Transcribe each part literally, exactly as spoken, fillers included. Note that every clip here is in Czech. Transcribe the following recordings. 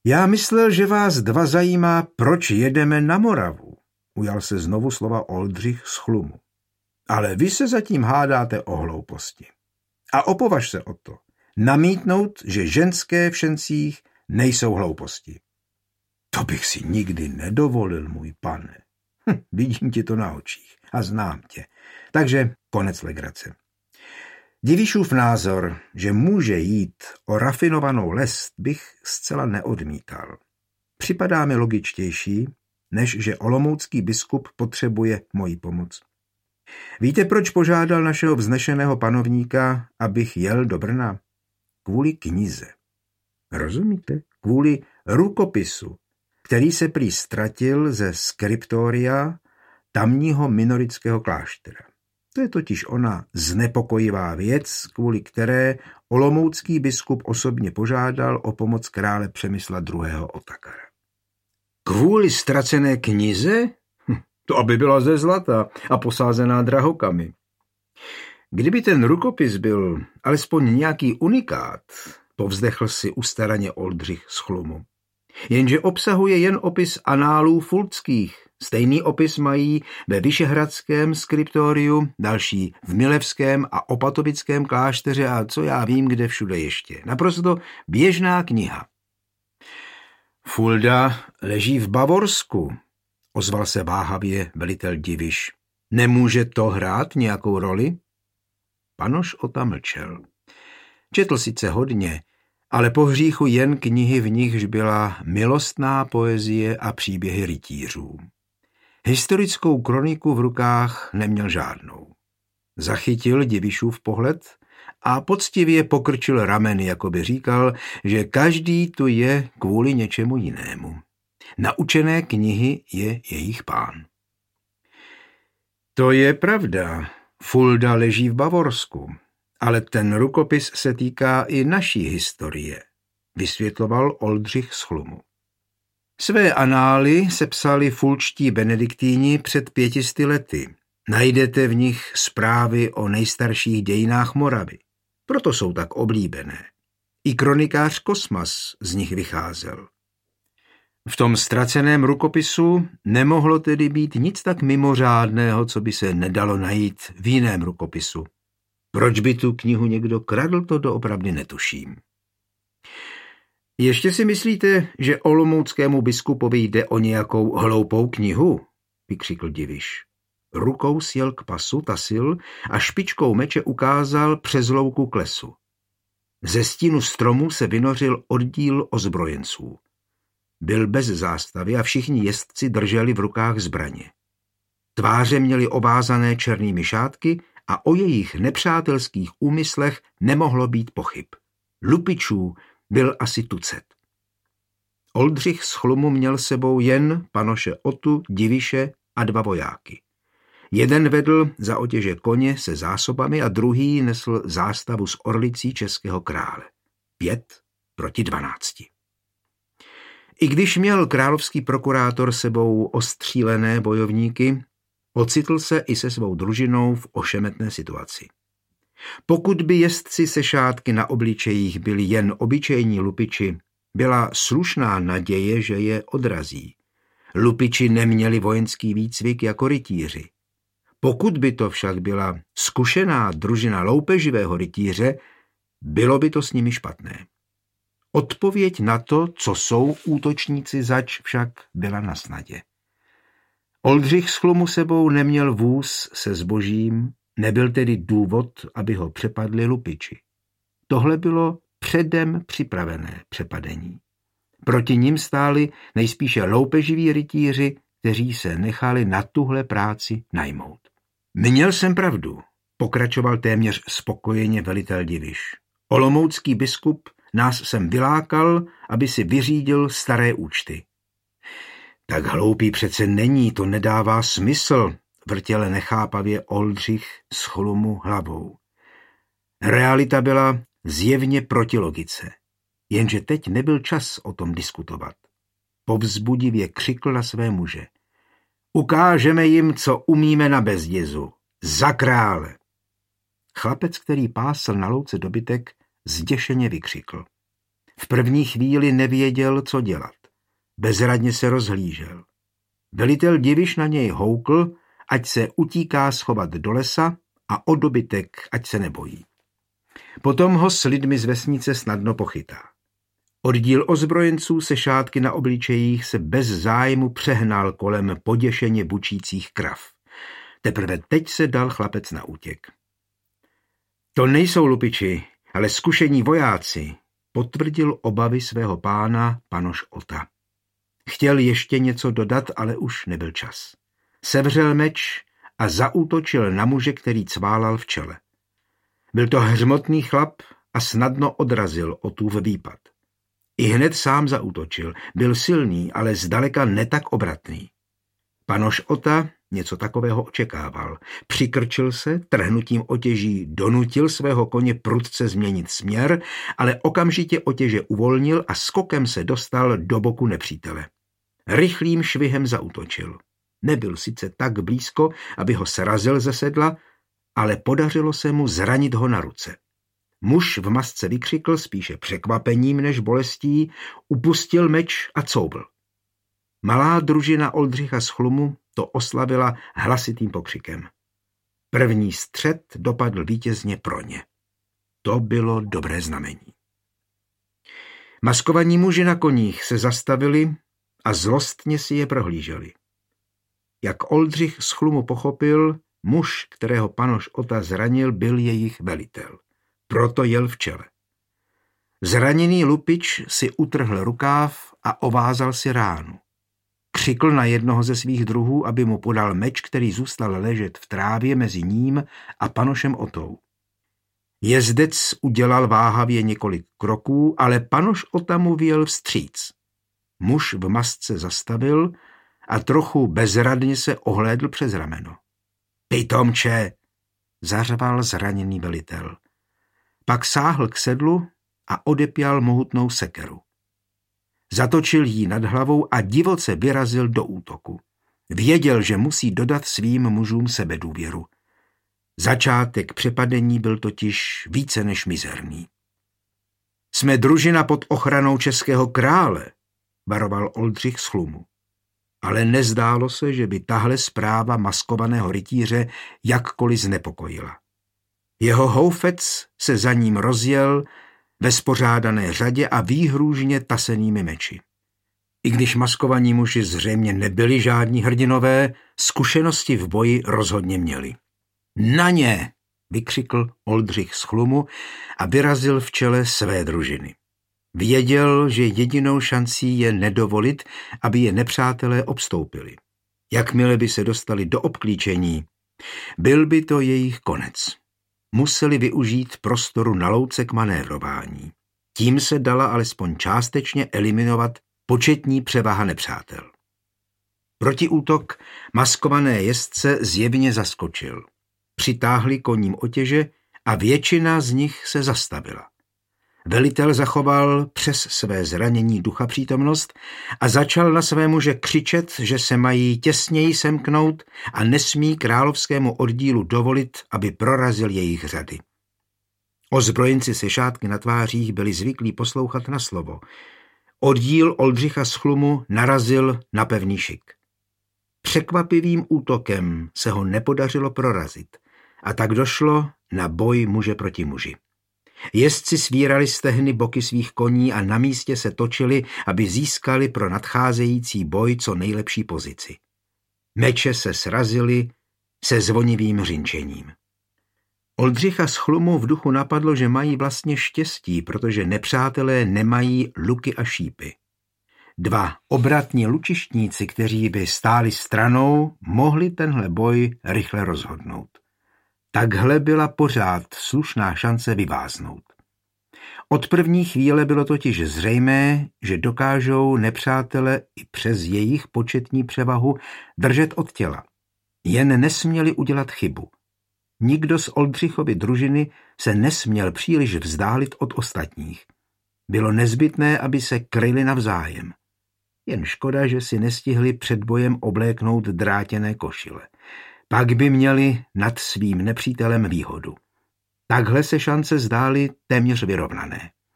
Já myslel, že vás dva zajímá, proč jedeme na Moravu, ujal se znovu slova Oldřich z Chlumu. Ale vy se zatím hádáte o hlouposti. A opovaž se o to. Namítnout, že ženské v šancích nejsou hlouposti. To bych si nikdy nedovolil, můj pane. Hm, vidím ti to na očích a znám tě. Takže konec legrace. Divišův názor, že může jít o rafinovanou lest, bych zcela neodmítal. Připadá mi logičtější, než že olomoucký biskup potřebuje moji pomoc. Víte, proč požádal našeho vznešeného panovníka, abych jel do Brna? Kvůli knize. Rozumíte? Kvůli rukopisu, který se prý ztratil ze skriptoria tamního minorického kláštera. To je totiž ona znepokojivá věc, kvůli které olomoucký biskup osobně požádal o pomoc krále Přemysla druhého. Otakara. Kvůli ztracené knize? Hm, to aby byla ze zlata a posázená drahokamy. Kdyby ten rukopis byl alespoň nějaký unikát, povzdechl si ustaraně Oldřich z Chlumu. Jenže obsahuje jen opis análů fulckých. Stejný opis mají ve Vyšehradském skriptoriu, další v Milevském a Opatovickém klášteře a co já vím, kde všude ještě. Naprosto běžná kniha. Fulda leží v Bavorsku, ozval se váhavě velitel Diviš. Nemůže to hrát nějakou roli? Panoš Ota mlčel. Četl sice hodně, ale po hříchu jen knihy, v nichž byla milostná poezie a příběhy rytířů. Historickou kroniku v rukách neměl žádnou. Zachytil Divišův pohled a poctivě pokrčil rameny, jako by říkal, že každý tu je kvůli něčemu jinému. Naučené knihy je jejich pán. To je pravda, Fulda leží v Bavorsku, ale ten rukopis se týká i naší historie, vysvětloval Oldřich z Chlumu. Své anály sepsali fulčtí benediktíni před pětisty lety. Najdete v nich zprávy o nejstarších dějinách Moravy. Proto jsou tak oblíbené. I kronikář Kosmas z nich vycházel. V tom ztraceném rukopisu nemohlo tedy být nic tak mimořádného, co by se nedalo najít v jiném rukopisu. Proč by tu knihu někdo kradl, to doopravdy netuším. Ještě si myslíte, že olomouckému biskupovi jde o nějakou hloupou knihu? Vykřikl Diviš. Rukou sjel k pasu, tasil a špičkou meče ukázal přes louku k lesu. Ze stínu stromu se vynořil oddíl ozbrojenců. Byl bez zástavy a všichni jezdci drželi v rukách zbraně. Tváře měli ovázané černými šátky a o jejich nepřátelských úmyslech nemohlo být pochyb. Lupičů byl asi tucet. Oldřich z Chlumu měl sebou jen panoše Otu, Diviše a dva vojáky. Jeden vedl za otěže koně se zásobami a druhý nesl zástavu s orlicí českého krále. Pět proti dvanácti. I když měl královský prokurátor sebou ostřílené bojovníky, ocitl se i se svou družinou v ošemetné situaci. Pokud by jezdci se šátky na obličejích byli jen obyčejní lupiči, byla slušná naděje, že je odrazí. Lupiči neměli vojenský výcvik jako rytíři. Pokud by to však byla zkušená družina loupeživého rytíře, bylo by to s nimi špatné. Odpověď na to, co jsou útočníci zač, však byla na snadě. Oldřich z Chlumu sebou neměl vůz se zbožím, nebyl tedy důvod, aby ho přepadli lupiči. Tohle bylo předem připravené přepadení. Proti nim stáli nejspíše loupeživí rytíři, kteří se nechali na tuhle práci najmout. Měl jsem pravdu, pokračoval téměř spokojeně velitel Diviš. Olomoucký biskup nás sem vylákal, aby si vyřídil staré účty. Tak hloupý přece není, to nedává smysl, vrtěl nechápavě Oldřich z Chlumu hlavou. Realita byla zjevně proti logice, jenže teď nebyl čas o tom diskutovat. Povzbudivě křikl na své muže. Ukážeme jim, co umíme na Bezdězu. Za krále! Chlapec, který pásl na louce dobytek, zděšeně vykřikl. V první chvíli nevěděl, co dělat. Bezradně se rozhlížel. Velitel Diviš na něj houkl, ať se utíká schovat do lesa a o dobytek, ať se nebojí. Potom ho s lidmi z vesnice snadno pochytá. Oddíl ozbrojenců se šátky na obličejích se bez zájmu přehnal kolem poděšeně bučících krav. Teprve teď se dal chlapec na útěk. To nejsou lupiči, ale zkušení vojáci, potvrdil obavy svého pána Panoš Ota. Chtěl ještě něco dodat, ale už nebyl čas. Sevřel meč a zaútočil na muže, který cválal v čele. Byl to hřmotný chlap a snadno odrazil Otův výpad. I hned sám zaútočil. Byl silný, ale zdaleka ne tak obratný. Panoš Ota něco takového očekával. Přikrčil se, trhnutím otěží donutil svého koně prudce změnit směr, ale okamžitě otěže uvolnil a skokem se dostal do boku nepřítele. Rychlým švihem zaútočil. Nebyl sice tak blízko, aby ho srazil ze sedla, ale podařilo se mu zranit ho na ruce. Muž v masce vykřikl spíše překvapením než bolestí, upustil meč a coubl. Malá družina Oldřicha z Chlumu to oslavila hlasitým pokřikem. První střet dopadl vítězně pro ně. To bylo dobré znamení. Maskovaní muži na koních se zastavili a zlostně si je prohlíželi. Jak Oldřich z Chlumu pochopil, muž, kterého Panoš Ota zranil, byl jejich velitel. Proto jel v čele. Zraněný lupič si utrhl rukáv a ovázal si ránu. Křikl na jednoho ze svých druhů, aby mu podal meč, který zůstal ležet v trávě mezi ním a Panošem Otou. Jezdec udělal váhavě několik kroků, ale Panoš Ota mu vyjel vstříc. Muž v masce zastavil a trochu bezradně se ohlédl přes rameno. Pitomče, zařval zraněný velitel. Pak sáhl k sedlu a odepěl mohutnou sekeru. Zatočil jí nad hlavou a divoce vyrazil do útoku. Věděl, že musí dodat svým mužům sebedůvěru. Začátek přepadení byl totiž více než mizerný. Jsme družina pod ochranou českého krále, varoval Oldřich z Chlumu. Ale nezdálo se, že by tahle zpráva maskovaného rytíře jakkoliv znepokojila. Jeho houfec se za ním rozjel ve spořádané řadě a výhrůžně tasenými meči. I když maskovaní muži zřejmě nebyli žádní hrdinové, zkušenosti v boji rozhodně měli. Na ně, vykřikl Oldřich z Chlumu a vyrazil v čele své družiny. Věděl, že jedinou šancí je nedovolit, aby je nepřátelé obstoupili. Jakmile by se dostali do obklíčení, byl by to jejich konec. Museli využít prostoru na louce k manévrování. Tím se dala alespoň částečně eliminovat početní převaha nepřátel. Protiútok maskované jezdce zjevně zaskočil. Přitáhli koním otěže a většina z nich se zastavila. Velitel zachoval přes své zranění ducha přítomnost a začal na své muže křičet, že se mají těsněji semknout a nesmí královskému oddílu dovolit, aby prorazil jejich řady. Ozbrojenci se šátky na tvářích byli zvyklí poslouchat na slovo. Oddíl Oldřicha z Chlumu narazil na pevný šik. Překvapivým útokem se ho nepodařilo prorazit a tak došlo na boj muže proti muži. Jezdci svírali stehny boky svých koní a na místě se točili, aby získali pro nadcházející boj co nejlepší pozici. Meče se srazily se zvonivým řinčením. Oldřicha z Chlumu v duchu napadlo, že mají vlastně štěstí, protože nepřátelé nemají luky a šípy. Dva obratní lučištníci, kteří by stáli stranou, mohli tenhle boj rychle rozhodnout. Takhle byla pořád slušná šance vyváznout. Od první chvíle bylo totiž zřejmé, že dokážou nepřátele i přes jejich početní převahu držet od těla. Jen nesměli udělat chybu. Nikdo z Oldřichovy družiny se nesměl příliš vzdálit od ostatních. Bylo nezbytné, aby se kryli navzájem. Jen škoda, že si nestihli před bojem obléknout drátěné košile. Pak by měli nad svým nepřítelem výhodu. Takhle se šance zdály téměř vyrovnané.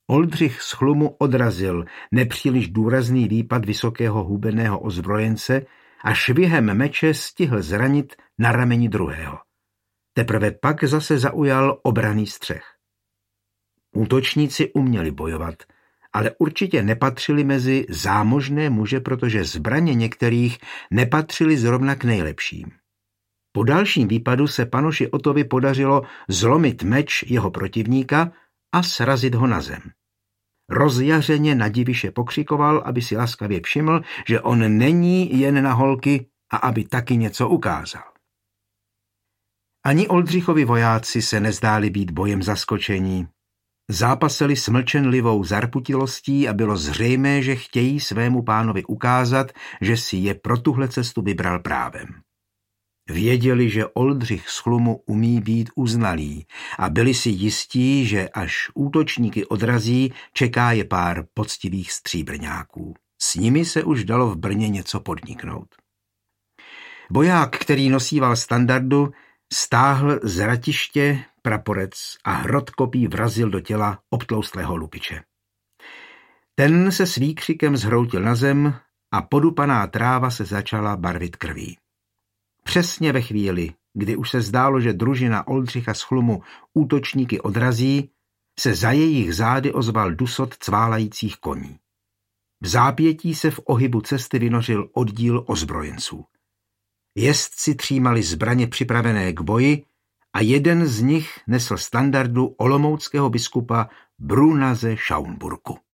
Oldřich z Chlumu odrazil nepříliš důrazný výpad vysokého hubeného ozbrojence a švihem meče stihl zranit na rameni druhého. Teprve pak zase zaujal obranný střeh. Útočníci uměli bojovat, ale určitě nepatřili mezi zámožné muže, protože zbraně některých nepatřily zrovna k nejlepším. Po dalším výpadu se panoši Otovi podařilo zlomit meč jeho protivníka a srazit ho na zem. Rozjařeně na Diviše pokřikoval, aby si laskavě všiml, že on není jen na holky a aby taky něco ukázal. Ani Oldřichovi vojáci se nezdáli být bojem zaskočení. Zápasili s mlčenlivou zarputilostí a bylo zřejmé, že chtějí svému pánovi ukázat, že si je pro tuhle cestu vybral právem. Věděli, že Oldřich z Chlumu umí být uznalý a byli si jistí, že až útočníky odrazí, čeká je pár poctivých stříbrňáků. S nimi se už dalo v Brně něco podniknout. Voják, který nosíval standardu, stáhl z ratiště praporec a hrot kopí vrazil do těla obtloustlého lupiče. Ten se s výkřikem zhroutil na zem a podupaná tráva se začala barvit krví. Přesně ve chvíli, kdy už se zdálo, že družina Oldřicha z Chlumu útočníky odrazí, se za jejich zády ozval dusot cválajících koní. V zápětí se v ohybu cesty vynořil oddíl ozbrojenců. Jezdci třímali zbraně připravené k boji a jeden z nich nesl standardu olomouckého biskupa Brunaze Schaumburku.